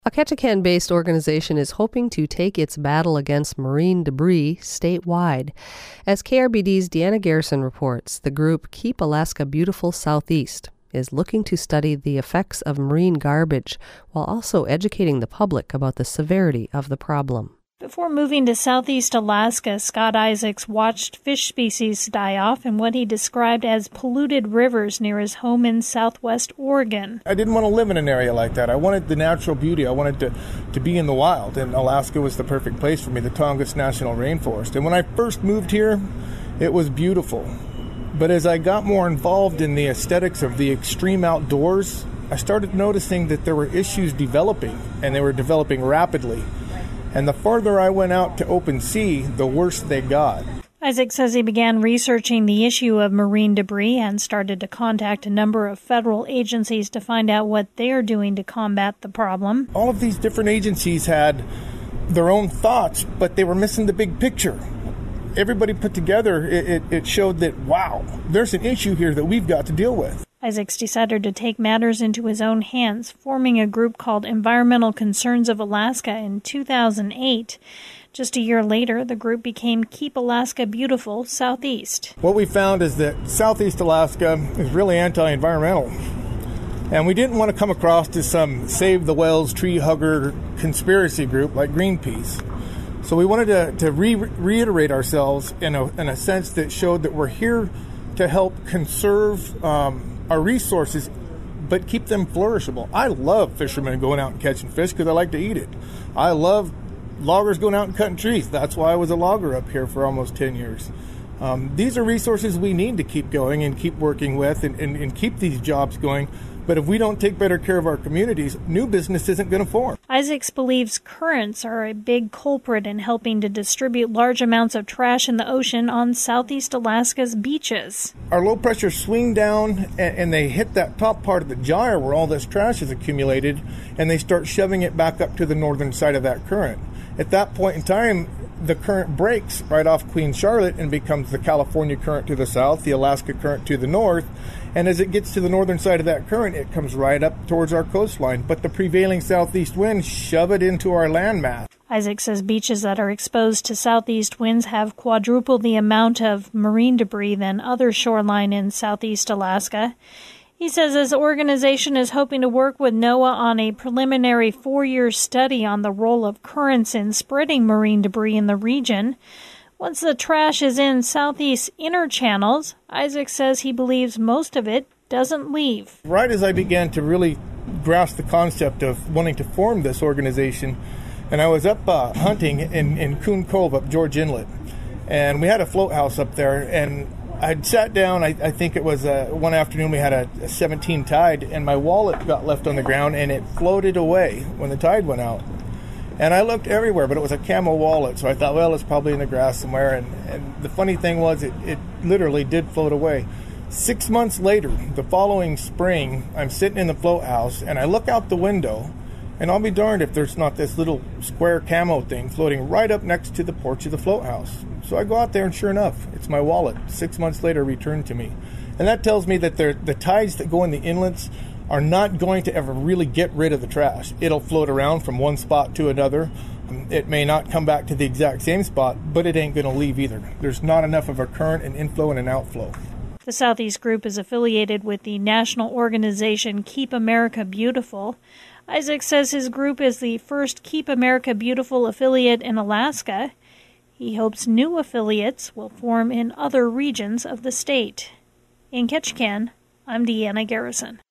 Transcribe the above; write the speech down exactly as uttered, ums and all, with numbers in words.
A Ketchikan-based organization is hoping to take its battle against marine debris statewide. As K R B D's Deanna Garrison reports, the group Keep Alaska Beautiful Southeast is looking to study the effects of marine garbage while also educating the public about the severity of the problem. Before moving to southeast Alaska, Scott Isaacs watched fish species die off in what he described as polluted rivers near his home in southwest Oregon. I didn't want to live in an area like that. I wanted the natural beauty. I wanted to, to be in the wild, and Alaska was the perfect place for me, the Tongass National Rainforest. And when I first moved here, it was beautiful. But as I got more involved in the aesthetics of the extreme outdoors, I started noticing that there were issues developing, and they were developing rapidly. And the farther I went out to open sea, the worse they got. Isaac says he began researching the issue of marine debris and started to contact a number of federal agencies to find out what they're doing to combat the problem. All of these different agencies had their own thoughts, but they were missing the big picture. Everybody put together, it, it, it showed that, wow, there's an issue here that we've got to deal with. Isaacs decided to take matters into his own hands, forming a group called Environmental Concerns of Alaska in two thousand eight. Just a year later, the group became Keep Alaska Beautiful Southeast. What we found is that Southeast Alaska is really anti-environmental. And we didn't want to come across to some Save the Whales tree hugger conspiracy group like Greenpeace. So we wanted to, to re- reiterate ourselves in a, in a sense that showed that we're here to help conserve um, our resources, but keep them flourishable. I love fishermen going out and catching fish because I like to eat it. I love loggers going out and cutting trees. That's why I was a logger up here for almost ten years. Um, these are resources we need to keep going and keep working with and, and, and keep these jobs going. But if we don't take better care of our communities, new business isn't going to form. Isaacs believes currents are a big culprit in helping to distribute large amounts of trash in the ocean on southeast Alaska's beaches. Our low pressure swing down and, and they hit that top part of the gyre where all this trash is accumulated, and they start shoving it back up to the northern side of that current. At that point in time, the current breaks right off Queen Charlotte and becomes the California current to the south, the Alaska current to the north. And as it gets to the northern side of that current, it comes right up towards our coastline. But the prevailing southeast winds shove it into our landmass. Isaac says beaches that are exposed to southeast winds have quadruple the amount of marine debris than other shoreline in southeast Alaska. He says his organization is hoping to work with NOAA on a preliminary four-year study on the role of currents in spreading marine debris in the region. Once the trash is in southeast inner channels, Isaac says he believes most of it doesn't leave. Right as I began to really grasp the concept of wanting to form this organization, and I was up uh, hunting in, in Coon Cove up George Inlet, and we had a float house up there, and I'd sat down, I, I think it was uh, one afternoon we had a, a seventeen tide, and my wallet got left on the ground, and it floated away when the tide went out. And I looked everywhere, but it was a camel wallet, so I thought, well, it's probably in the grass somewhere. And, and the funny thing was, it, it literally did float away. Six months later, the following spring, I'm sitting in the float house, and I look out the window, and I'll be darned if there's not this little square camo thing floating right up next to the porch of the float house. So I go out there, and sure enough, it's my wallet. Six months later, returned to me. And that tells me that the tides that go in the inlets are not going to ever really get rid of the trash. It'll float around from one spot to another. It may not come back to the exact same spot, but it ain't going to leave either. There's not enough of a current, an inflow, and an outflow. The Southeast Group is affiliated with the national organization Keep America Beautiful. Isaac says his group is the first Keep America Beautiful affiliate in Alaska. He hopes new affiliates will form in other regions of the state. In Ketchikan, I'm Deanna Garrison.